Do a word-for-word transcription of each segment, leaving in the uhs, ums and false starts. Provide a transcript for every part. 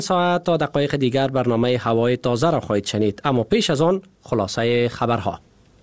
ساعت تا دقایق دیگر برنامه هوای تازه را خواهید شنید، اما پیش از آن خلاصه خبرها.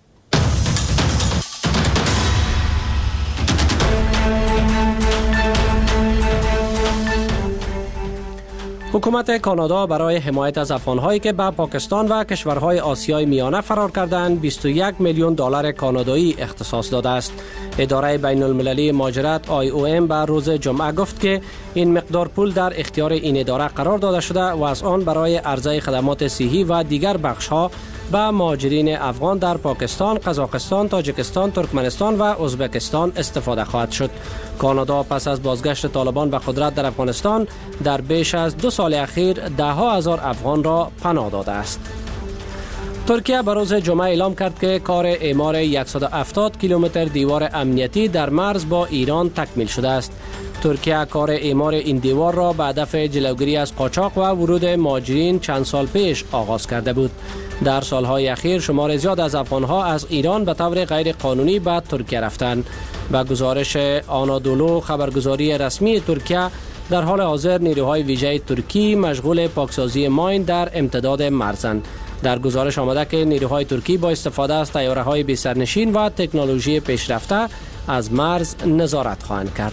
حکومت کانادا برای حمایت از افغان‌هایی که به پاکستان و کشورهای آسیای میانه فرار کردند بیست و یک میلیون دلار کانادایی اختصاص داده است. اداره بین المللی مهاجرت آی او ام بر روز جمعه گفت که این مقدار پول در اختیار این اداره قرار داده شده و از آن برای عرضه خدمات صحی و دیگر بخش‌ها به مهاجرین افغان در پاکستان، قزاقستان، تاجیکستان، ترکمنستان و ازبکستان استفاده خواهد شد. کانادا پس از بازگشت طالبان به قدرت در افغانستان در بیش از دو سال اخیر ده ها هزار افغان را پناه داده است. ترکیه به روز جمعه اعلام کرد که کار اعمار صد و هفتاد کیلومتر دیوار امنیتی در مرز با ایران تکمیل شده است. ترکیه کار اعمار این دیوار را به هدف جلوگیری از قاچاق و ورود مهاجرین چند سال پیش آغاز کرده بود. در سالهای اخیر شمار زیاد از افغانها از ایران به طور غیر قانونی به ترکیه رفتند. با گزارش آنادولو خبرگزاری رسمی ترکیه، در حال حاضر نیروهای ویژه ترکی مشغول پاکسازی ماین در امتداد مرزند. در گزارش آمده که نیروهای ترکی با استفاده از طیاره‌های بی سرنشین و تکنولوژی پیشرفته از مرز نظارت خواهند کرد.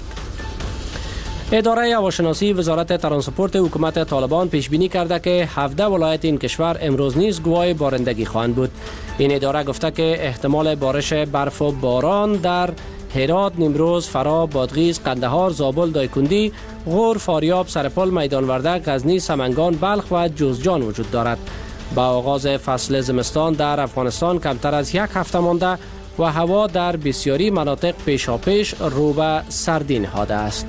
اداره هواشناسی وزارت ترانسپورت حکومت طالبان پیش بینی کرده که هفده ولایت این کشور امروز نیز گواه بارندگی خواهند بود. این اداره گفته که احتمال بارش برف و باران در هرات، نیمروز، فرا، بادغیس، قندهار، زابل، دایکندی، غور، فاریاب، سرپل، میدان وردک، غزنی، سمنگان، بلخ و جوزجان وجود دارد. با آغاز فصل زمستان در افغانستان کمتر از یک هفته مانده و هوا در بسیاری مناطق پیشاپیش رو به سردی نهاده است.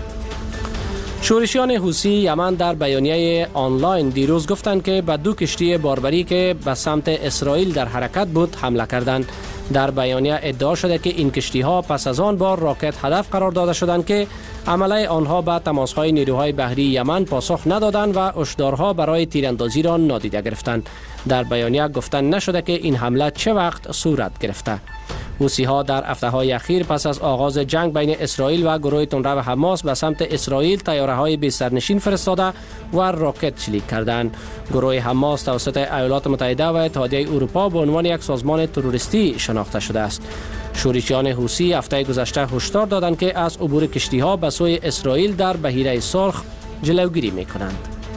شورشیان حوثی یمن در بیانیه آنلاین دیروز گفتند که به دو کشتی باربری که به سمت اسرائیل در حرکت بود حمله کردند. در بیانیه ادعا شده که این کشتی ها پس از آن بار راکت هدف قرار داده شدند که عمله آنها به تماس‌های نیروهای بحری یمن پاسخ ندادند و هشدارها برای تیراندازی را نادیده گرفتند. در بیانیه گفتن نشده که این حمله چه وقت صورت گرفته. حوثی‌ها در هفته‌های اخیر پس از آغاز جنگ بین اسرائیل و گروه تندرو حماس به سمت اسرائیل طیاره‌های بی سرنشین فرستاده و راکت چلیک کردند. گروه حماس توسط ایالات متحده و اتحادیه اروپا به عنوان یک سازمان تروریستی شناخته شده است. شورشیان حوثی هفته گذشته هشدار دادند که از عبور کشتی‌ها به سوی اسرائیل در بحیره سرخ جلوگیری می‌کنند.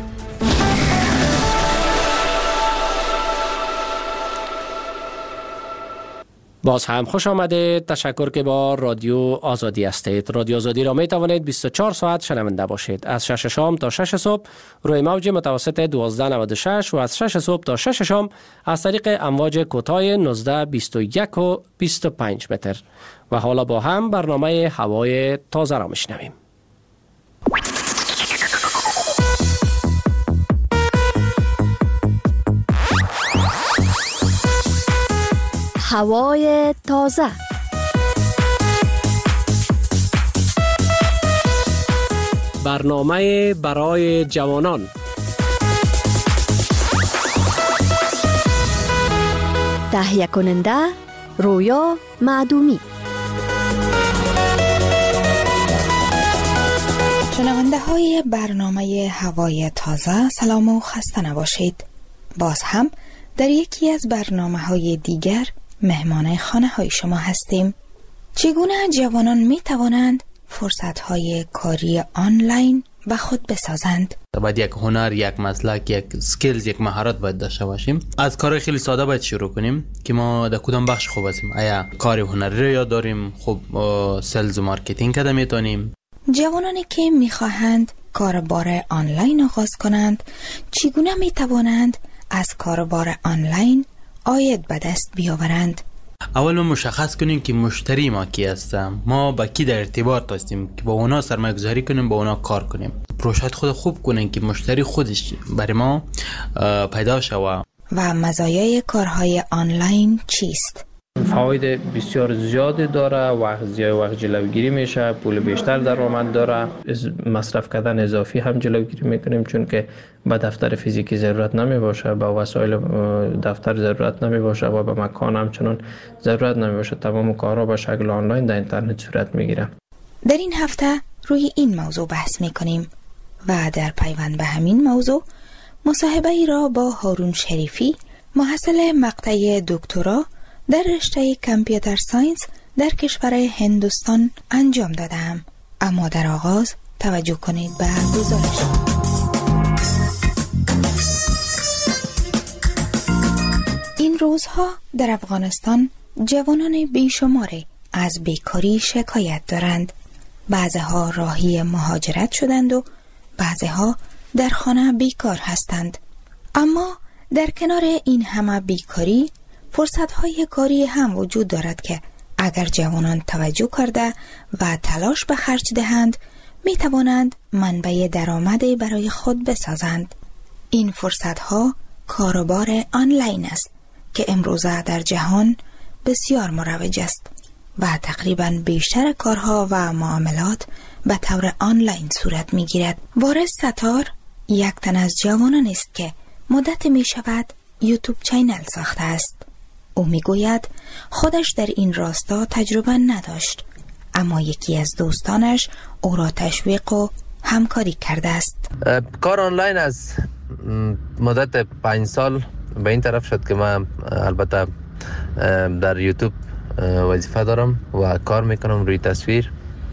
باز هم خوش آمده. تشکر که با رادیو آزادی هستید. رادیو آزادی را می توانید بیست و چهار ساعت شنونده باشید. از شش شام تا شش صبح روی موج متوسط دوازده نود و شش و از شش صبح تا شش شام از طریق امواج کوتاه نوزده بیست و یک و بیست و پنج متر. و حالا با هم برنامه هوای تازه را میشنویم. هوای تازه. برنامه برای جوانان. تهیه کننده رویا معدومی. شنونده های برنامه هوای تازه، سلام و خسته نباشید. باز هم در یکی از برنامه های دیگر مهمان خانه های شما هستیم. چگونه جوانان می توانند فرصت های کاری آنلاین به خود بسازند؟ باید یک هنر، یک مسلک، یک سکیلز، یک مهارت باید داشته باشیم. از کار خیلی ساده باید شروع کنیم که ما در کدام بخش خوب هستیم. آیا کار هنری رو یاد داریم؟ خب سلز و مارکتینگ کده میتونیم. جوانانی که میخواهند کاربار آنلاین آغاز کنند، چگونه می توانند از کاربار آنلاین عاید به دست بیاورند؟ اول ما مشخص کنیم که مشتری ما کی هست، ما با کی در ارتباط هستیم که با اونا سرمایه گذاری کنیم، با اونا کار کنیم. پروژه خود خوب کنیم که مشتری خودش برای ما پیدا شود. و مزایای کارهای آنلاین چیست؟ فواید بسیار زیادی داره. وقت زیاد وقت جلوگیری میشه، پول بیشتر درآمد داره، مصرف کردن اضافی هم جلوگیری میکنیم چون که به دفتر فیزیکی ضرورت نمی باشه، به وسایل دفتر ضرورت نمی باشه و به مکان هم چنان ضرورت نمی باشه. تمام کارها به شکل آنلاین در اینترنت صورت میگیره. در این هفته روی این موضوع بحث میکنیم. و در پیوند به همین موضوع مصاحبه ای را با هارون شریفی محصل مقطع دکترا در رشته کامپیوتر ساینس در کشور هندوستان انجام دادم. اما در آغاز توجه کنید به گزارش. این روزها در افغانستان جوانان بیشماری از بیکاری شکایت دارند. بعضها راهی مهاجرت شدند و بعضها در خانه بیکار هستند. اما در کنار این همه بیکاری فرصت‌های کاری هم وجود دارد که اگر جوانان توجه کرده و تلاش به خرج دهند می توانند منبع درآمدی برای خود بسازند. این فرصت‌ها کاروبار آنلاین است که امروزه در جهان بسیار مروج است و تقریباً بیشتر کارها و معاملات به طور آنلاین صورت می گیرد. وارث ستار یک تن از جوانان است که مدت می شود یوتیوب چینل ساخته است. او می گوید خودش در این راستا تجربه نداشت، اما یکی از دوستانش او را تشویق و همکاری کرده است. کار آنلاین از مدت پنج سال به این طرف شد که من البته در یوتیوب وظیفه دارم و کار میکنم روی تصویر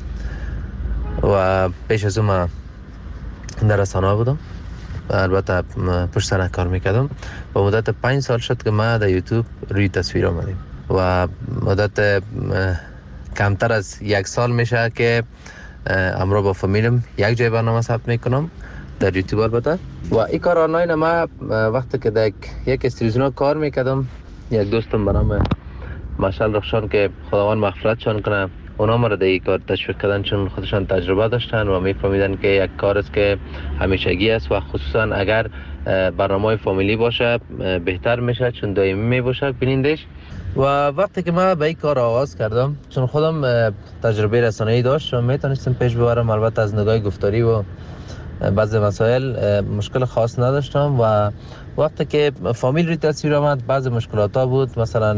و پیش از اون من در رسانه بودم، البته پشت صحنه کار میکردم. و مدت پنج سال شد که من در یوتیوب روی تصویر آمدیم و مدت کمتر از یک سال میشه که امروز با فامیلم یک جای برنامه ثبت میکنم در یوتیوب البته. و این کار آنلاین ما وقتی که در یک استودیو کار میکردم، یک دوستم به نام مشعل رخشان که خداوند مغفرتشان کنه، اونا ما را در این کار تشویق کردن چون خودشان تجربه داشتن و میفهمیدن که یک کار است که همیشگی است و خصوصا اگر برنامه فامیلی باشه بهتر میشه چون دائمی میباشه بینندش. و وقتی که من به این کار آغاز کردم چون خودم تجربه رسانه‌ای داشت و میتونستم پیش ببرم، البته از نگاه گفتاری و بعضی مسائل مشکل خاص نداشتم. و وقتی که فامیل روی تصویر آمد بعضی مشکلات ها بود، مثلا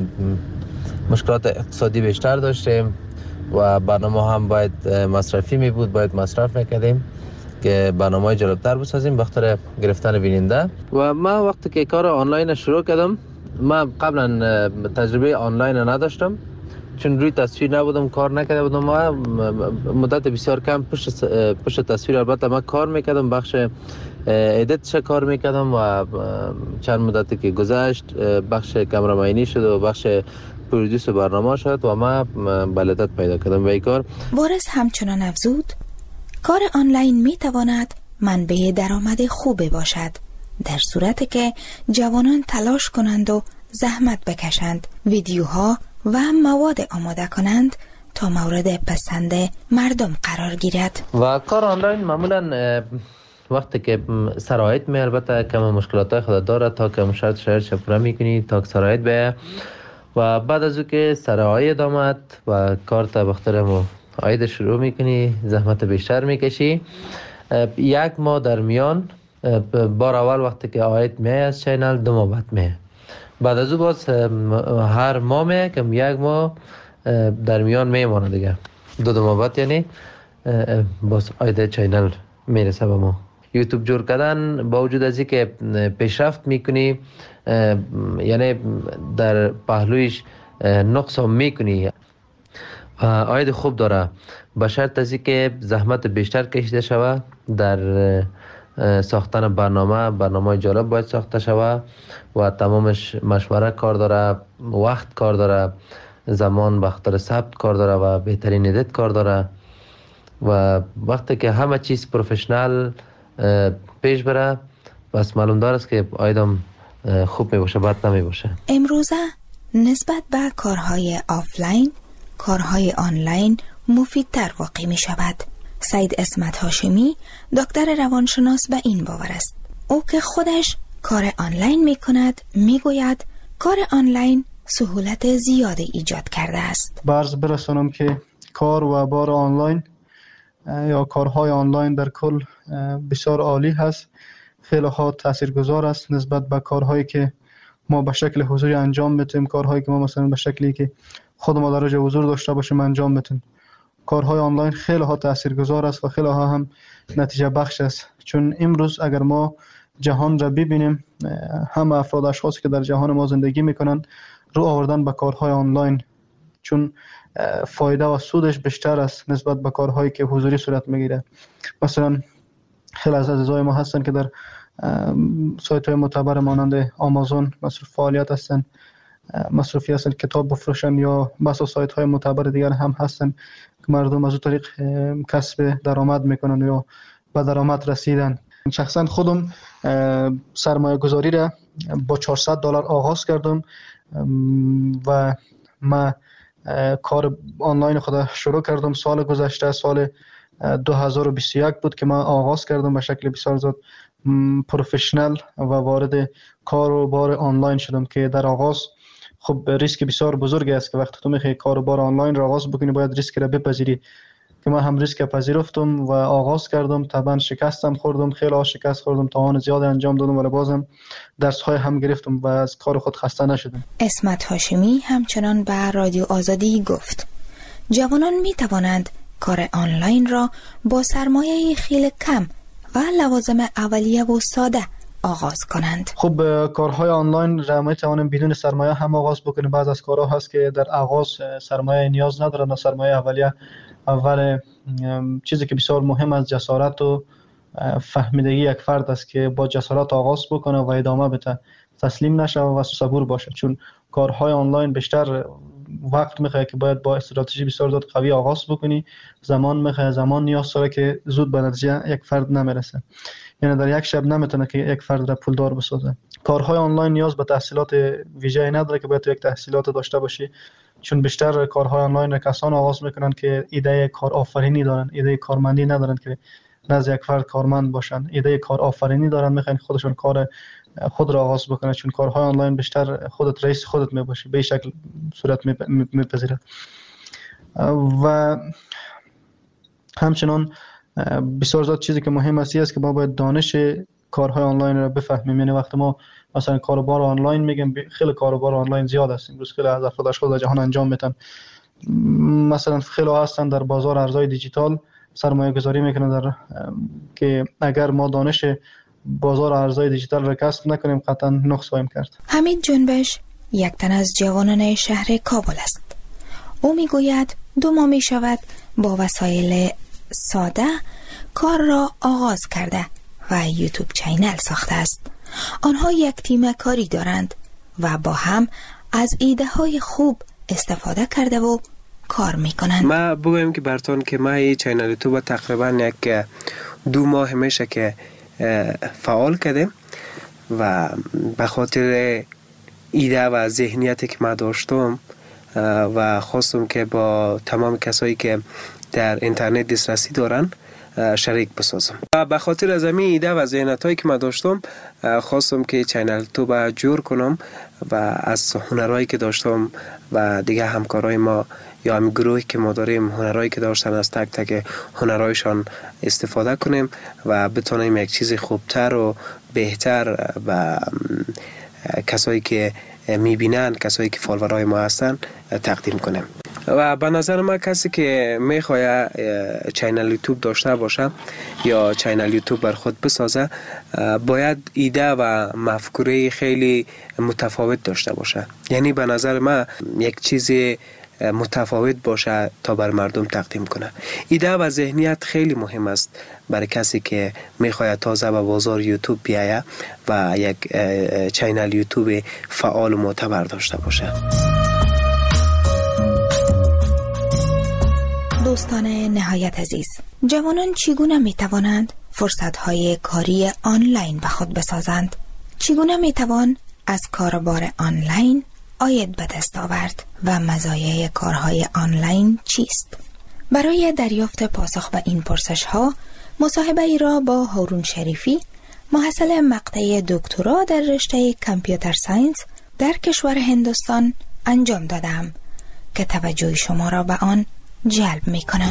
مشکلات اقتصادی بیشتر داشتیم و برنامه هم باید مصرفی می بود، باید مصرف میکردیم که برنامه جالبتر بسازیم بخاطر گرفتن بیننده. و من وقتی که کار آنلاین شروع کردم، من قبلا تجربه آنلاین نداشتم چون روی تصویر نبودم، کار نکرده بودم. ما مدت بسیار کم پشت پشت تصویر البته من کار میکردم، بخش ادیتش کار میکردم و چند مدتی که گذشت بخش کامرامانی شد و بخش پرودوس برنامه شد و ما بلدت پیدا کردم به این کار. وارث همچنان افزود کار آنلاین میتواند منبع درآمد خوبی باشد در صورتی که جوانان تلاش کنند و زحمت بکشند، ویدیوها و مواد آماده کنند تا مورد پسند مردم قرار گیرد. و کار آنلاین معمولا وقتی که سرایت می البته کم مشکلات خود داره تا که شرط شرط شپره میکنی تا که سرایت به و بعد از او که سرایت آمد و کار تا بخترم آید شروع میکنی، زحمت بیشتر میکشی. یک ماه در میان بار اول وقتی که آید می از چینل دو ماه بعد می، بعد از او باز هر ماه می کم یک ماه در میان میمانه دیگه، دو دو ماه بعد یعنی باز آید چینل میرسه به ما. یوتیوب جور کردن با وجود از اینکه پیشرفت میکنی، یعنی در پهلویش نقص هم میکنی، آید خوب داره به شرط از اینکه زحمت بیشتر کشیده شود در ساختن برنامه. برنامه جالب باید ساخته شود و تمامش مشوره کار داره، وقت کار داره، زمان بخاطر ثبت کار داره و بهترین ادیت کار داره. و وقتی که همه چیز پروفشنال پیش بره بس معلوم داره است که آیدم خوب می باشه، بد نمی باشه. امروزه نسبت به کارهای آفلاین کارهای آنلاین مفیدتر واقع می شود. سید اسمت هاشمی دکتر روانشناس به این باور است. او که خودش کار آنلاین می کند می گوید کار آنلاین سهولت زیادی ایجاد کرده است. برز برسانم که کار و بار آنلاین یا کارهای آنلاین در کل بسیار عالی هست، خیلی ها تاثیرگذار است نسبت به کارهایی که ما به شکل حضوری انجام میتیم، کارهایی که ما مثلا به شکلی که خود ما در جای حضور داشته باشیم انجام میتیم. کارهای آنلاین خیلی ها تاثیرگذار است و خیلی ها هم نتیجه بخش است. چون امروز اگر ما جهان را ببینیم، همه افراد اشخاصی که در جهان ما زندگی میکنن رو آوردن به کارهای آنلاین، چون فایده و سودش بیشتر است نسبت به کارهایی که حضوری صورت میگیره. مثلا خیلی از عزیزای ما هستن که در سایت های معتبر مانند آمازون مصروف فعالیت هستن، مصروفی هستن کتاب بفروشن، یا بس سایت های معتبر دیگر هم هستن که مردم از اون طریق کسب درآمد میکنن یا به درآمد رسیدن. شخصا خودم سرمایه گذاری را با چهارصد دلار آغاز کردم و من کار آنلاین خود شروع کردم سال گذشته، سال دو هزار و بیست و یک بود که من آغاز کردم به شکل بسیار زیاد پروفشنل و وارد کار و بار آنلاین شدم که در آغاز خب ریسک بسیار بزرگی است که وقتی تو میخوای کار و بار آنلاین را آغاز بکنی باید ریسک را بپذیری، که من هم ریسک پذیرفتم و آغاز کردم. طبعا شکستم خوردم، خیلی ها شکست خوردم، توان زیاد انجام دادم ولی بازم درس های هم گرفتم و از کار خود خسته نشدم. اسمت هاشمی همچنان به رادیو آزادی گفت جوانان می توانند کار آنلاین را با سرمایه خیلی کم و لوازم اولیه و ساده آغاز کنند. خب کارهای آنلاین را می توانیم بدون سرمایه هم آغاز بکنیم. بعض از کارها هست که در آغاز سرمایه نیاز ندارند، سرمایه اولیه. اول چیزی که بسیار مهم است جسارت و فهمیدگی یک فرد است که با جسارت آغاز بکنه و ادامه بده، تسلیم نشه و صبور باشه، چون کارهای آنلاین بیشتر وقت میخواد که باید با استراتژی بسیار زیاد قوی آغاز بکنی، زمان میخواد، زمان نیاز داره که زود به نتیجه یک فرد نمیرسه، یعنی در یک شب نمیتونه که یک فرد را پولدار بسازه. کارهای آنلاین نیاز به تحصیلات ویژه‌ای نداره که باید تو یک تحصیلات داشته باشی، چون بیشتر کارهای آنلاین را کسان آغاز میکنن که ایده کار آفرینی دارن، ایده کارمندی ندارن که نزد یک فرد کارمند باشن، ایده کار آفرینی دارن، میخوان خودشون کار خود را آغاز بکنن، چون کارهای آنلاین بیشتر خودت رئیس خودت میباشی، به شکل صورت میپذیره. و همچنان بسیار زیاد چیزی که مهم است است که ما باید دانش کارهای آنلاین را بفهمیم. یعنی وقتی ما مثلا کاروبار آنلاین میگم، خیلی کاروبار آنلاین زیاد است امروز، خیلی از افراد اشخاص در جهان انجام میدن. مثلا خیلی هستن در بازار ارزهای دیجیتال سرمایه گذاری میکنن در که اگر ما دانش بازار ارزهای دیجیتال را کسب نکنیم قطعا نقص خواهیم کرد. حمید جنبش یک تن از جوانان شهر کابل است. او میگوید دو ماه می شود با وسایل ساده کار را آغاز کرده و یوتیوب چینل ساخته است. آنها یک تیم کاری دارند و با هم از ایده های خوب استفاده کرده و کار میکنند. ما بگویم که براتون که ما این چینل یوتیوب تقریبا یک دو ماه میشه که فعال کردیم و به خاطر ایده و ذهنیتی که ما داشتم و خواستم که با تمام کسایی که در اینترنت دسترسی دارن شریک بسازم. و به خاطر از همین ایده و ذهنیتایی که من داشتم خواستم که چینل یوتیوب جور کنم و از هنرهایی که داشتم و دیگه همکارای ما یا هم گروهی که ما داریم هنرهایی که داشتن از تک تک هنرهایشان استفاده کنیم و بتونیم یک چیز خوبتر و بهتر و کسایی که میبینن، کسایی که فالوورای ما هستن تقدیم کنیم. و به نظر من کسی که میخواد چینل یوتیوب داشته باشه یا چینل یوتیوب بر خود بسازه باید ایده و مفکوره خیلی متفاوت داشته باشه. یعنی به نظر من یک چیز متفاوت باشه تا بر مردم تقدیم کنه. ایده و ذهنیت خیلی مهم است برای کسی که میخواد تازه به بازار یوتیوب بیایه و یک چینل یوتیوب فعال و معتبر داشته باشه. دوستان نهایت عزیز، جوانان چگونه می توانند فرصت‌های کاری آنلاین به خود بسازند؟ چگونه می توان از کاربار آنلاین عاید به دست آورد و مزایای کارهای آنلاین چیست؟ برای دریافت پاسخ به این پرسش‌ها مصاحبه ای را با هارون شریفی، محصل مقطع دکترا در رشته کامپیوتر ساینس در کشور هندوستان انجام دادم که توجه شما را به آن جلب می کنم.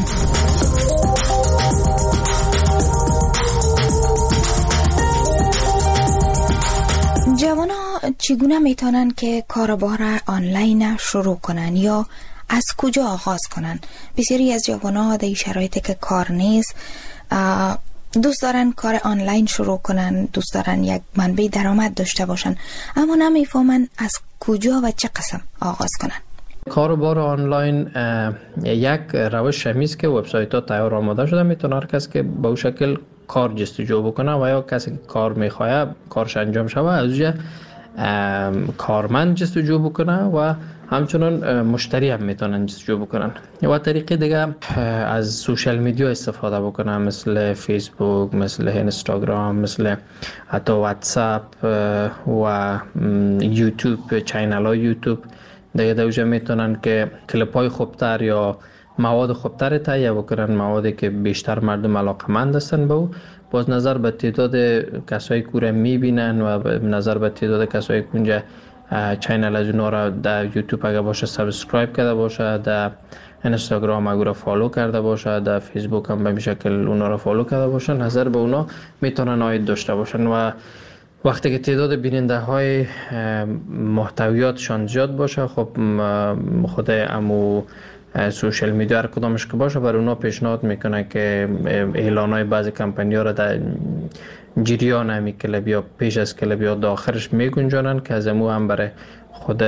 جوانا چگونه می توانند که کاربار آنلاین شروع کنند یا از کجا آغاز کنن؟ بسیاری از جوانان در شرایطی که کار نیست دوست دارن کار آنلاین شروع کنن، دوست دارن یک منبع درآمد داشته باشن، اما نمیفهمن از کجا و چه قسم آغاز کنن. کاروبار آنلاین یک روش همیست که وبسایت ها تیار آماده شده، میتونه هر کس که به اون شکل کار جستجو بکنه و یا کسی که کار میخواه کارش انجام شوه از اونجا کارمند جستجو بکنه و همچنان مشتری هم میتونن جستجو بکنن. و طریقه دیگه از سوشال میدیا استفاده بکنن، مثل فیسبوک، مثل اینستاگرام، مثل حتی واتساپ و یوتیوب، چینل های یوتیوب دیگه دوجه میتونن که کلیپ های خوبتر یا مواد خوبتر تهیه بکنن، موادی که بیشتر مردم علاقمند هستن به او. باز نظر به تعداد کسایی که رو میبینن و نظر به تعداد کسایی که اونجا چینل از اونا را در یوتیوب اگه باشه سابسکرایب کرده باشه، در اینستاگرام اگه را فالو کرده باشه، در فیسبوک هم به این شکل اونا را فالو کرده باشه، نظر به اونا میتونن آید داشته باشن. و وقتی که تعداد بیننده های محتویاتشان زیاد باشه، خب خود امو سوشال میدیا هر کدامش که باشه بر اونا پیشنهاد میکنه که اعلان های بعضی کمپانی ها را در جریان همی کلب یا پیش از کلب یا داخلش میگنجانن که از امو هم برای خود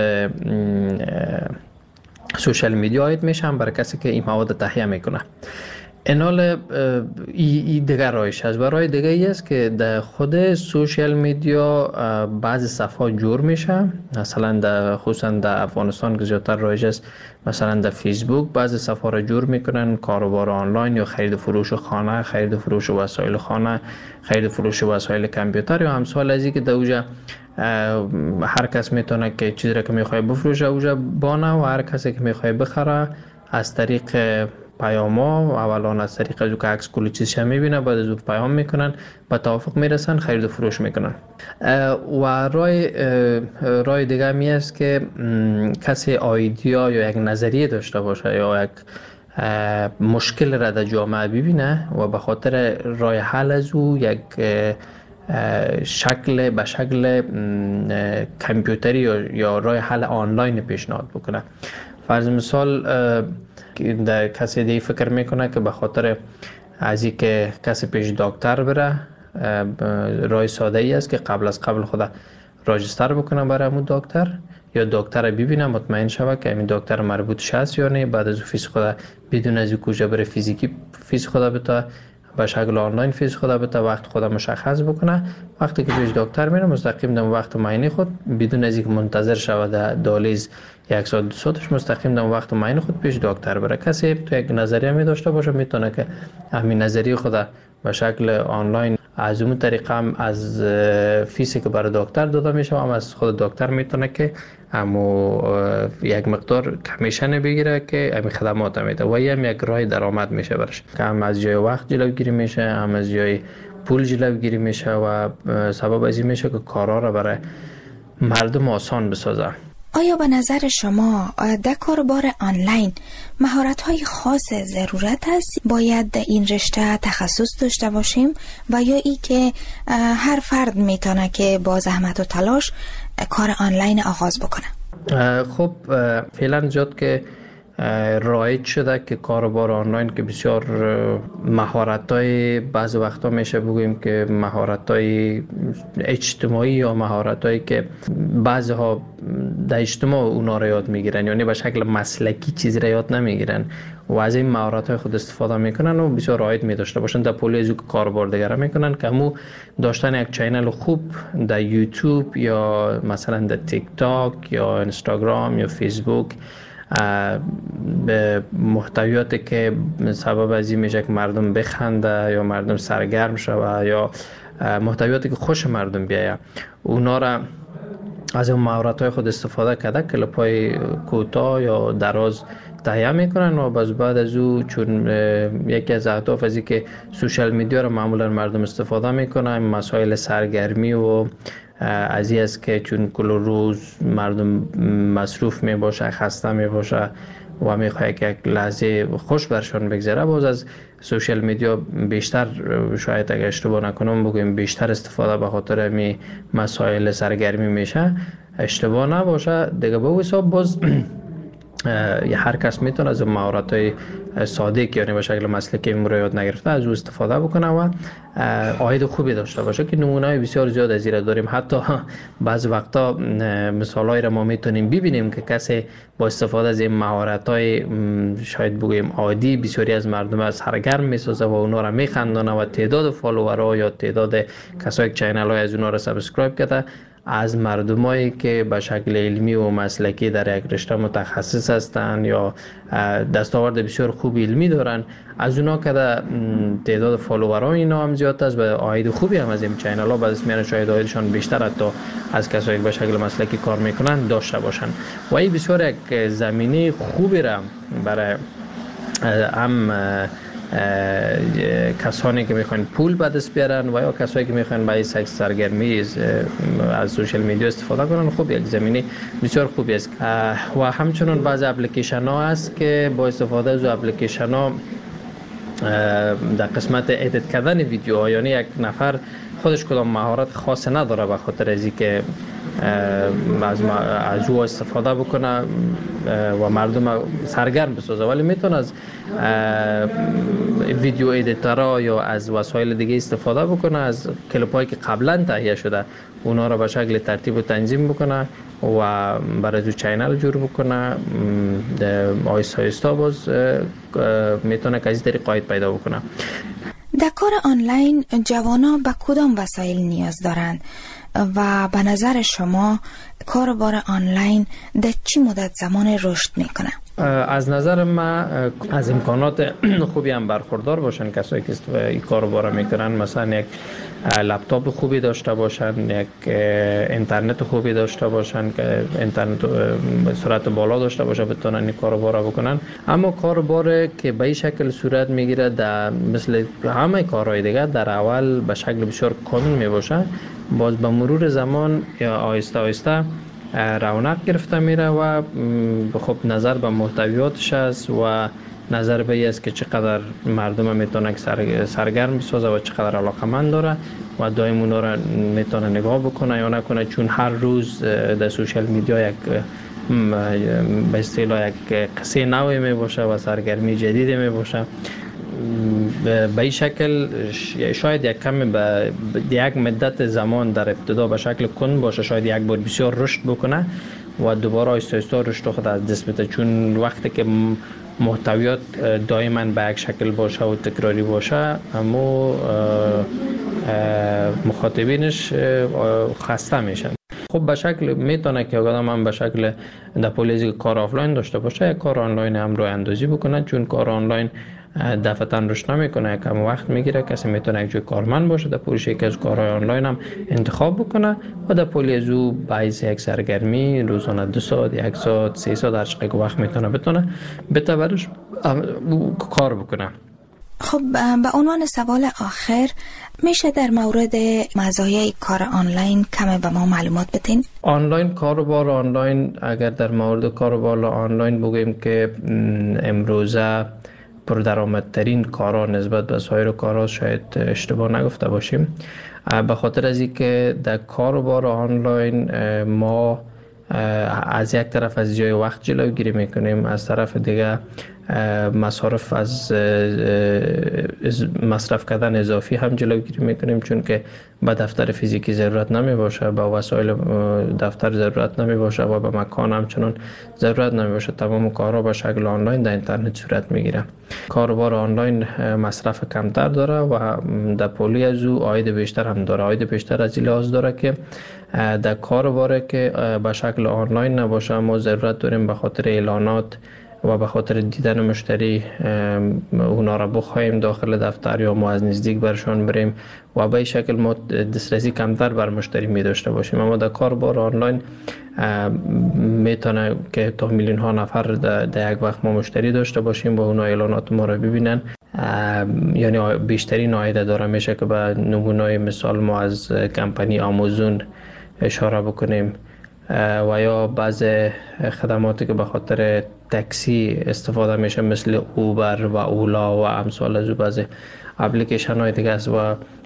سوشال میدیا آید میشه، هم برای کسی که این مواد تهیه میکنه. اینال ای, ای دیگر رایش هست. برای دیگه ای است که در خود سوشال میدیا بعضی صفحات جور میشه، مثلا در خصوصا در افغانستان که زیادتر رایج است، مثلا در فیسبوک بعضی صفحات را جور میکنن، کاروبار آنلاین یا خرید فروش خانه، خرید فروش وسایل خانه، خرید فروش وسایل کامپیوتر یا همسال از این که در اوجا هر کس میتونه که چیزی را که میخواد بفروشه اوجا بانه و هر کسی که میخواد بخره از طریق پیاما، اولا از طریق از او که عکس کلی چیزش میبینه، بعد از او پیام میکنن، با توافق میرسن، خرید و فروش میکنن. و رای رای دیگه می است که کسی ایده یا یک نظریه داشته باشه یا یک مشکل را در جامعه ببینه و به خاطر رای حل از او یک شکل به شکل کامپیوتری یا رای حل آنلاین پیشنهاد بکنه. فرض مثال در کسی دیگه فکر میکنه که به خاطر از این که کسی پیش دکتر بره، رای ساده ای است که قبل از قبل خدا راجستر بکنه برای همون دکتر، یا دکتر ببینه مطمئن شوه که همین دکتر مربوط هست یا نه، بعد از فیس خدا بدون از کجا بره فیزیکی فیس خدا بتا به شکل آنلاین فیس خدا بتا وقت خدا مشخص بکنه. وقتی که پیش دکتر میره مستقیم در وقت معاینه خود بدون از اینکه منتظر شوه در دالیز یک ساعت دو ساعتش مستقیم در وقت معاینه خود پیش دکتر بره. کسی تو یک نظریه می داشته باشه میتونه که همین نظریه خدا به شکل آنلاین از اون طریقه هم از فیسی که برای دکتر داده میشه هم از خود دکتر میتونه که همو یک مقدار کمیشن بگیره که همین خدمات میده و هم یک راه درآمد میشه برش، که هم از جای وقت جلوگیری میشه، هم از جای پول جلوگیری میشه و سبب از این میشه که کارا را برای مردم آسان بسازه. آیا به نظر شما در کاروبار آنلاین مهارت‌های خاص ضرورت است؟ باید در این رشته تخصص داشته باشیم و یا ای که هر فرد میتونه که با زحمت و تلاش کار آنلاین آغاز بکنه؟ خب فعلا زیاد که رایج شده که کاروبار آنلاین که بسیار مهارت‌های بعض وقتا میشه بگوییم که مهارت‌های اجتماعی یا مهارت‌هایی که بعضی‌ها در اجتماع اونا را یاد میگیرن، یعنی به شکل مسلکی چیزی را یاد نمیگیرن و از این مهارت‌های خود استفاده میکنن و بسیار رایج می داشته باشن در پولی از کاروبار دیگر میکنن که همو داشتن یک چینل خوب در یوتیوب یا مثلا در تیک تاک یا اینستاگرام یا فیسبوک به محتویاتی که سبب از این میشه که مردم بخنده یا مردم سرگرم شوه یا محتویاتی که خوش مردم بیایه، اونا را از اون مهارت‌های خود استفاده کرده کلیپ‌های کوتاه یا دراز تهیه میکنن و باز بعد از او چون یکی از اهداف از این که سوشال میدیا رو معمولا مردم استفاده میکنن، مسائل سرگرمی و از این است که چون کل روز مردم مصروف می باشه، خسته می باشه و می خواهد که یک لحظه خوش برشان بگذره، باز از سوشال میدیا بیشتر، شاید اگه اشتباه نکنم بگویم بیشتر استفاده به خاطر می مسائل سرگرمی میشه، اشتباه نباشه دیگه. به حساب باز هر کس میتونه از مهارت های ساده که یعنی به شکل مسلکی امروز یاد نگرفته از او استفاده بکنه و عاید خوبی داشته باشه که نمونه‌های بسیار زیاد از این داریم. حتی بعض وقتا مثالایی را ما میتونیم ببینیم که کسی با استفاده از این مهارت‌های شاید بگوییم عادی بسیاری از مردم از سرگرم میسازه و اونا را میخندانه و تعداد فالوورها یا تعداد کسایی که چینل‌های از اونا را سابسکرایب کرده از مردمایی که به شکل علمی و مسلکی در یک رشته متخصص هستند یا دستاورد بسیار خوب علمی دارن، از اونا که تعداد فالوورها اینا هم زیاد است و عاید خوبی هم از این چینل ها بعد از میان شاید عایدشان بیشتر حتی از کسایی که به شکل مسلکی کار میکنن داشته باشن و این بسیار یک زمینه خوبی را برای هم کسانی که میخوان پول به دست بیارن و یا کسایی که میخوان برای سکس سرگرمی از سوشال میدیا استفاده کنن، خب یک زمینه بسیار خوبی است. و همچنین بعضی اپلیکیشن ها هست که با استفاده از اپلیکیشن ها در قسمت ادیت کردن ویدیوها، یعنی یک نفر خودش کدام مهارت خاص نداره به خاطر از اینکه از از او استفاده بکنه و مردم سرگرم بسازه، ولی میتونه از ویدیو ادیتورها یا از وسایل دیگه استفاده بکنه، از کلیپ‌هایی که قبلا تهیه شده اونا را به شکل ترتیب و تنظیم بکنه و برای تو چینل جور بکنه. آیستا آیستا باز میتونه که از این طریق عاید پیدا بکنه. در کار آنلاین جوانا به کدام وسایل نیاز دارند و به نظر شما کاربار آنلاین در چی مدت زمان رشد میکنه؟ از نظر من از امکانات خوبی هم برخوردار باشن کسایی که این کارو میکنن، مثلا یک لپتاپ خوبی داشته باشن، یک اینترنت خوبی داشته باشن که اینترنت سرعت بالا داشته باشه بتونن این کارو بکنن. اما کاربار که به این شکل صورت میگیره در مثل همه کارهای دیگه در اول به شکل بسیار کامل میباشه، باز به مرور زمان یا آهسته آهسته رونق گرفته میره و خب نظر به محتویاتش است و نظر به این است که چقدر مردم میتونه سر سرگرم بسازه و چقدر علاقمند داره و دائم اونا را میتونه نگاه بکنه یا نکنه، چون هر روز در سوشال میدیا یک به اصطلاح یک قصه نوی می باشه و سرگرمی جدیدی می باشه. به این شکل شاید یک کمی به یک مدت زمان در ابتدا به شکل کند باشه، شاید یک بار بسیار رشد بکنه و دوباره آهسته آهسته رشد خود از دست بده، چون وقتی که محتویات دائما به یک شکل باشه و تکراری باشه اما مخاطبینش خسته میشن. خب به شکل میتونه که آدم هم به شکل در پولیزی کار آفلاین داشته باشه، یک کار آنلاین هم رو اندازی بکنه، چون کار آنلاین دفعتاً رشد نمیکنه، کم وقت میگیره. کسی میتونه یک جای کارمند باشه در پولیش یکی از کارهای آنلاین هم انتخاب بکنه و در پولی از او باعث یک سرگرمی روزانه دو ساعت یک ساعت سه ساعت هر چقدر وقت میتونه بتونه بتورش کار بکنه. خب به عنوان سوال آخر میشه در مورد مزایای کار آنلاین کمی به ما معلومات بدین؟ آنلاین کاروبار آنلاین، اگر در مورد کاروبار آنلاین بگوییم که امروزه پردرآمدترین کارا نسبت به سایر کارا، شاید اشتباه نگفته باشیم، به خاطر از اینکه در کاروبار آنلاین ما از یک طرف از جای وقت جلوگیری میکنیم، از طرف دیگه مصارف از مصرف کردن اضافی هم جلوگیری میکنیم، چون که به دفتر فیزیکی ضرورت نمی باشه، به وسایل دفتر ضرورت نمی باشه و به مکان همچنان ضرورت نمی باشه. تمام کارها به شکل آنلاین در اینترنت صورت میگیره. کاروبار آنلاین مصرف کمتر داره و در پولی از او عاید بیشتر هم داره. عاید بیشتر از این لحاظ داره که در کاروبار که به شکل آنلاین نباشه ما ضرورت داریم به خاطر اعلانات و به خاطر دیدن مشتری اونا را بخوایم داخل دفتر یا ما از نزدیک برشان بریم و به این شکل ما دسترسی کمتر بر مشتری می داشته باشیم. اما در کاربار آنلاین میتونه که تا میلیون ها نفر در یک وقت ما مشتری داشته باشیم با اونا اعلانات ما را ببینن، یعنی بیشترین عاید داره. میشه که به نمونه مثال ما از کمپانی آمازون اشاره بکنیم و یا بعض خدماتی که به خاطر تاکسی استفاده میشه مثل اوبر و اولا و امثال از بعض اپلیکیشن های دیگه است و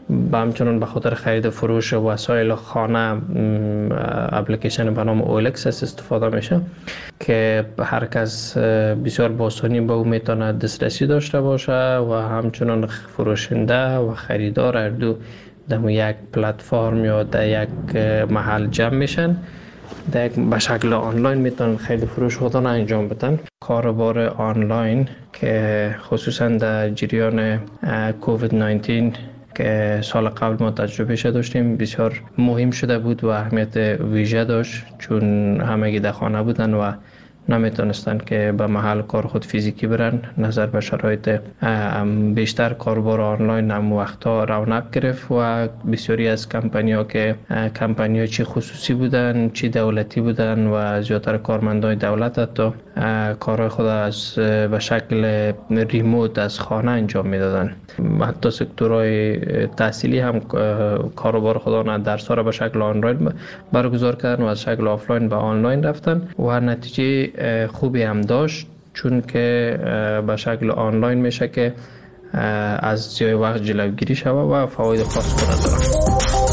و همچنان به خاطر خرید فروش وسایل خانه اپلیکیشن به نام اولکس استفاده میشه که هر کس بسیار با آسانی به او میتونه دسترسی داشته باشه و همچنان فروشنده و خریدار هر دو در یک پلتفرم یا در یک محل جمع میشن، در یک به شکل آنلاین میتونن خرید فروش خودشون انجام بدن. کاروبار آنلاین که خصوصا در جریان کووید نوزده که سال قبل ما تجربه شده داشتیم بسیار مهم شده بود و اهمیت ویژه داشت، چون همگی در خانه بودن و نمیتونستن که به محل کار خود فیزیکی برن. نظر به شرایط بیشتر کاروبار آنلاین هم وقتا رونق گرفت و بسیاری از کمپانی ها که کمپانی ها چی خصوصی بودن چی دولتی بودن و زیادتر کارمندان دولت حتی کارهای خود از به شکل ریموت از خانه انجام میدادن. حتی سکتورهای تحصیلی هم کاروبار خودشان درس‌ها را به شکل آنلاین برگزار کردن و از شکل آفلاین به آنلاین رفتن و نتیجه خوبی هم داشت، چون که به شکل آنلاین میشه که از ضیاع وقت جلوگیری شود و فواید خاص خود دارد.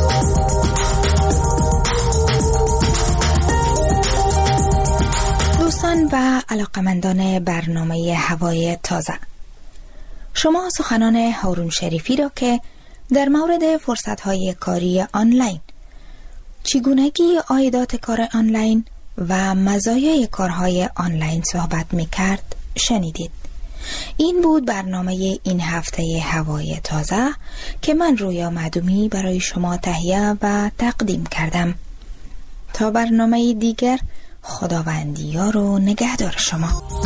دوستان و علاقمندان برنامه هوای تازه، شما سخنان هارون شریفی را که در مورد فرصت‌های کاری آنلاین، چگونگی عایدات کار آنلاین و مزایای کارهای آنلاین صحبت می‌کرد شنیدید. این بود برنامه این هفته هوای تازه که من رویا معدومی برای شما تهیه و تقدیم کردم. تا برنامه دیگر، خداوندی یار و نگهدار شما.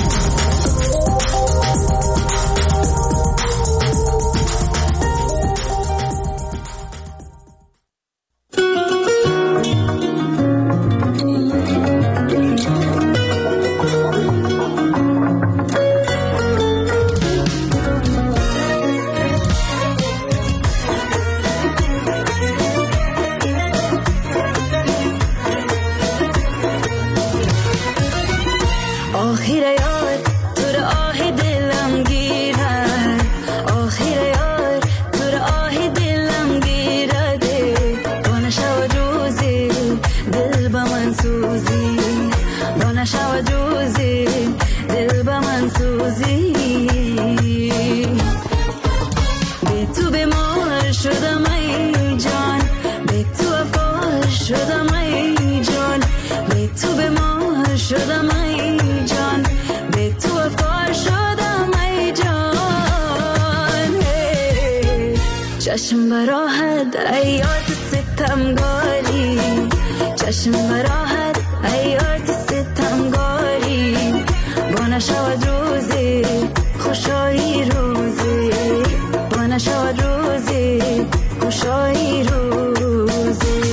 چشم براحت ایات ستمگاری، چشم براحت ایات ستمگاری، با نشود روزی خوشایی روزی، با نشود روزی خوشایی روزی.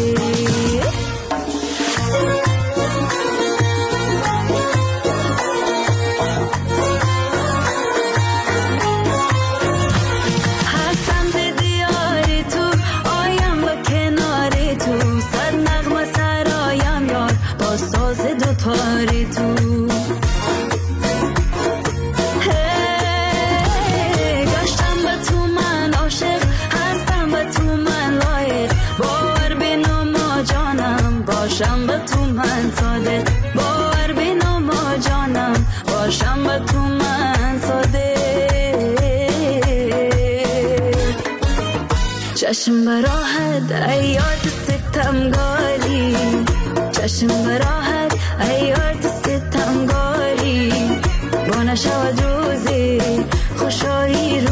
پاری تو هی گشتم به تو من عاشق، هستم به تو من لایق، باور بینو ما جانم باشم به تو من صادق، باور بینو ما جانم باشم به تو من صادق. چشم براحت ایات ستمگاری، چشم براحت ایات ستمگاری، با نشود روزی خوشایی